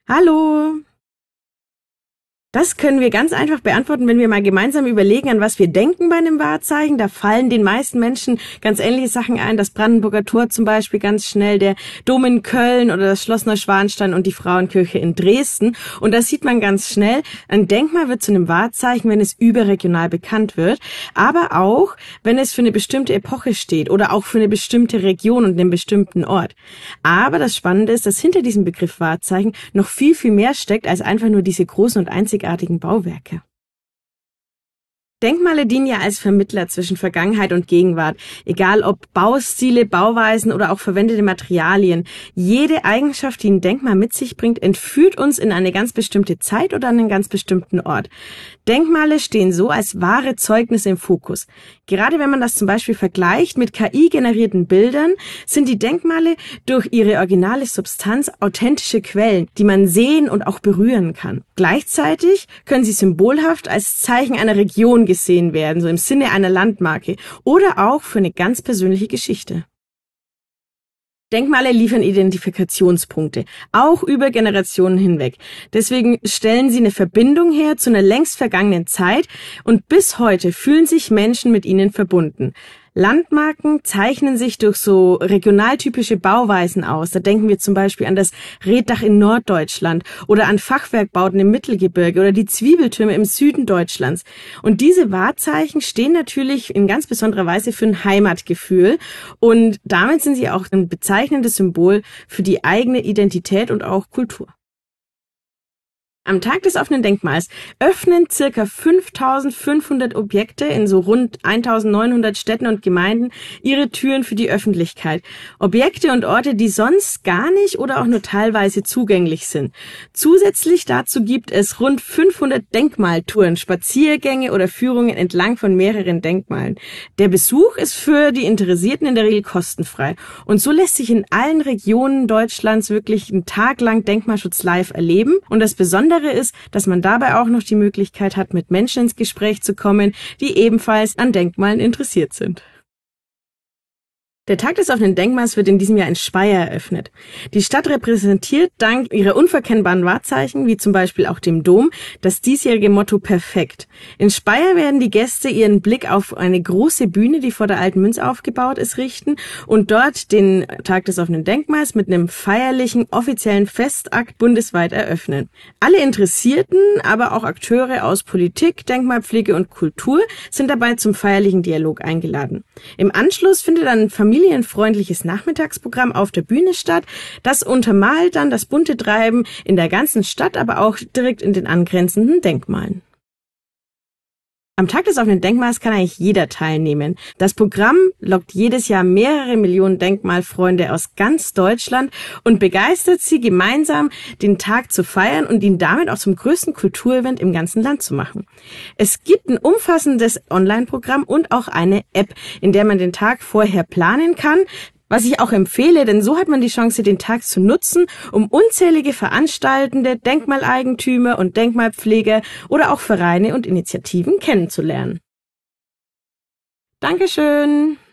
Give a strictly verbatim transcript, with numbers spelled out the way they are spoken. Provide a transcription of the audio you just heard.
Hallo! Das können wir ganz einfach beantworten, wenn wir mal gemeinsam überlegen, an was wir denken bei einem Wahrzeichen. Da fallen den meisten Menschen ganz ähnliche Sachen ein. Das Brandenburger Tor zum Beispiel ganz schnell, der Dom in Köln oder das Schloss Neuschwanstein und die Frauenkirche in Dresden. Und da sieht man ganz schnell, ein Denkmal wird zu einem Wahrzeichen, wenn es überregional bekannt wird, aber auch, wenn es für eine bestimmte Epoche steht oder auch für eine bestimmte Region und einen bestimmten Ort. Aber das Spannende ist, dass hinter diesem Begriff Wahrzeichen noch viel, viel mehr steckt, als einfach nur diese großen und einzigartigen Bauwerke. Denkmale dienen ja als Vermittler zwischen Vergangenheit und Gegenwart, egal ob Baustile, Bauweisen oder auch verwendete Materialien. Jede Eigenschaft, die ein Denkmal mit sich bringt, entführt uns in eine ganz bestimmte Zeit oder an einen ganz bestimmten Ort. Denkmale stehen so als wahre Zeugnisse im Fokus. Gerade wenn man das zum Beispiel vergleicht mit K I-generierten Bildern, sind die Denkmale durch ihre originale Substanz authentische Quellen, die man sehen und auch berühren kann. Gleichzeitig können sie symbolhaft als Zeichen einer Region gesehen werden, so im Sinne einer Landmarke, oder auch für eine ganz persönliche Geschichte. Denkmale liefern Identifikationspunkte, auch über Generationen hinweg. Deswegen stellen sie eine Verbindung her zu einer längst vergangenen Zeit und bis heute fühlen sich Menschen mit ihnen verbunden. Landmarken zeichnen sich durch so regionaltypische Bauweisen aus. Da denken wir zum Beispiel an das Reetdach in Norddeutschland oder an Fachwerkbauten im Mittelgebirge oder die Zwiebeltürme im Süden Deutschlands. Und diese Wahrzeichen stehen natürlich in ganz besonderer Weise für ein Heimatgefühl und damit sind sie auch ein bezeichnendes Symbol für die eigene Identität und auch Kultur. Am Tag des offenen Denkmals öffnen circa fünftausendfünfhundert Objekte in so rund eintausendneunhundert Städten und Gemeinden ihre Türen für die Öffentlichkeit. Objekte und Orte, die sonst gar nicht oder auch nur teilweise zugänglich sind. Zusätzlich dazu gibt es rund fünfhundert Denkmaltouren, Spaziergänge oder Führungen entlang von mehreren Denkmalen. Der Besuch ist für die Interessierten in der Regel kostenfrei. Und so lässt sich in allen Regionen Deutschlands wirklich einen Tag lang Denkmalschutz live erleben. Und das Besondere ist, dass man dabei auch noch die Möglichkeit hat, mit Menschen ins Gespräch zu kommen, die ebenfalls an Denkmalen interessiert sind. Der Tag des offenen Denkmals wird in diesem Jahr in Speyer eröffnet. Die Stadt repräsentiert dank ihrer unverkennbaren Wahrzeichen, wie zum Beispiel auch dem Dom, das diesjährige Motto Perfekt. In Speyer werden die Gäste ihren Blick auf eine große Bühne, die vor der Alten Münz aufgebaut ist, richten und dort den Tag des offenen Denkmals mit einem feierlichen, offiziellen Festakt bundesweit eröffnen. Alle Interessierten, aber auch Akteure aus Politik, Denkmalpflege und Kultur sind dabei zum feierlichen Dialog eingeladen. Im Anschluss findet dann ein familienfreundliches Nachmittagsprogramm auf der Bühne statt. Das untermalt dann das bunte Treiben in der ganzen Stadt, aber auch direkt in den angrenzenden Denkmalen. Am Tag des offenen Denkmals kann eigentlich jeder teilnehmen. Das Programm lockt jedes Jahr mehrere Millionen Denkmalfreunde aus ganz Deutschland und begeistert sie, gemeinsam den Tag zu feiern und ihn damit auch zum größten Kulturevent im ganzen Land zu machen. Es gibt ein umfassendes Online-Programm und auch eine App, in der man den Tag vorher planen kann. Was ich auch empfehle, denn so hat man die Chance, den Tag zu nutzen, um unzählige Veranstaltende, Denkmaleigentümer und Denkmalpfleger oder auch Vereine und Initiativen kennenzulernen. Dankeschön!